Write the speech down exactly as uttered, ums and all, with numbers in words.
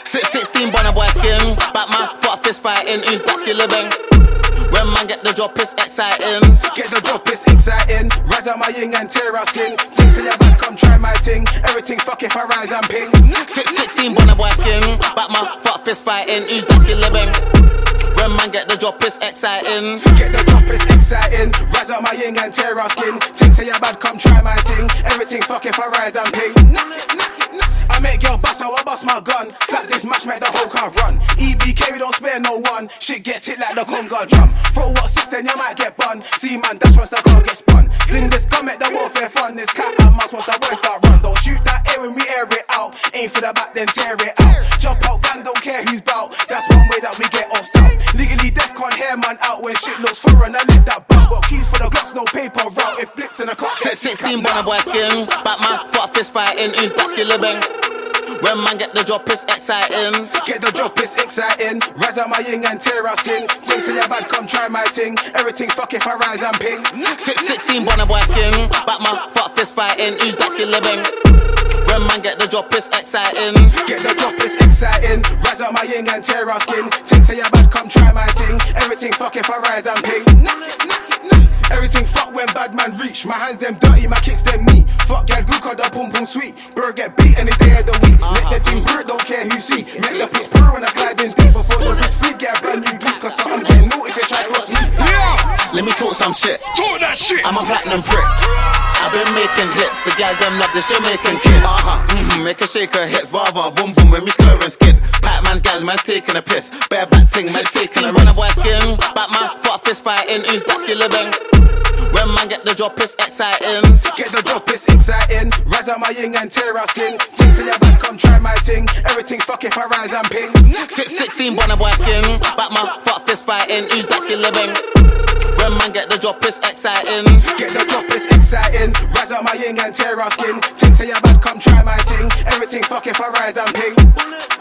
Six sixteen Bonner boy skin. Back my fuck fist fighting. Who's that skill living? When man get the drop, it's exciting. Get the drop, it's exciting. Rise out my yin and tear out skin. Things say your bad, come try my thing. Everything fuck if I rise and ping. Six sixteen Bonner boy skin. Back my fuck fist fighting. Who's that skill living? When man get the drop, it's exciting. Get the drop, it's exciting. Rise out my yin and tear out skin. Things say your bad, come try my thing. Everything fuck if I rise and ping. I make girl bust, how I bust my gun. Slap this match, make the whole car run. E V K, we don't spare no one. Shit gets hit like the Conga drum. Throw what six, then you might get bun. See man, dash once the car gets spun. Sling this gun, make the warfare fun. This cat and mouse once the boys start run. Don't shoot that air when we air it out. Aim for the back, then tear it out. Jump out, gang, don't care who's bout. That's one way that we get off stout. Legally deaf, can't hear man out when shit looks foreign. I let that bump. Got keys for the Glocks, no paper route. If Blitz in a car. Six sixteen Bonner boy skin. Back my fuck fist fighting. Who's that skill living? When man get the drop, it's exciting. Get the drop, it's exciting. Rise out my yin and tear out skin. Things say your bad, come try my thing. Everything fuck if I rise and ping. Six sixteen Bonner boy skin. Back my fuck fist fighting. Who's that skill living? When man get the drop, it's exciting. Get the drop, it's exciting. Rise out my yin and tear out skin. Things say your bad, come try my thing. Everything fuck if I rise and ping. Everything fuck when bad man reach. My hands them dirty, my kicks them neat. Fuck girl, good cause the pum pum sweet. Bird get beat any day of the week. Let the thing bird, don't care who see. Make the piss purr when I slide in deep. Before the wrist freeze, get a brand new geek. Cause something get new if you try cross me. Yeah. Let me talk some shit. Talk that shit. I'm a platinum prick. I've been making hits. The guys them love this Jamaican kid. Uh-huh. Mm-hmm. Make a shaker hits. Vava, boom boom when we stir and skid. Pac man's guys, man's taking a piss. Bare back ting, man's taking a Bonner boy skin. Back my fuck fist fighting. Who's that skill living? When man get the drop, it's exciting. Get the drop, it's exciting. Rise out my yin and tear out skin. Things say your bad, come try my thing. Everything fuck if I rise and ping. Six sixteen Bonner boy skin. Back my fuck fist fighting. Who's that skill living? When man get the drop, it's exciting. Get the drop, it's exciting. Rise out my yin and tear out skin. Things say your bad, come try my thing. Everything fuck if I rise and ping.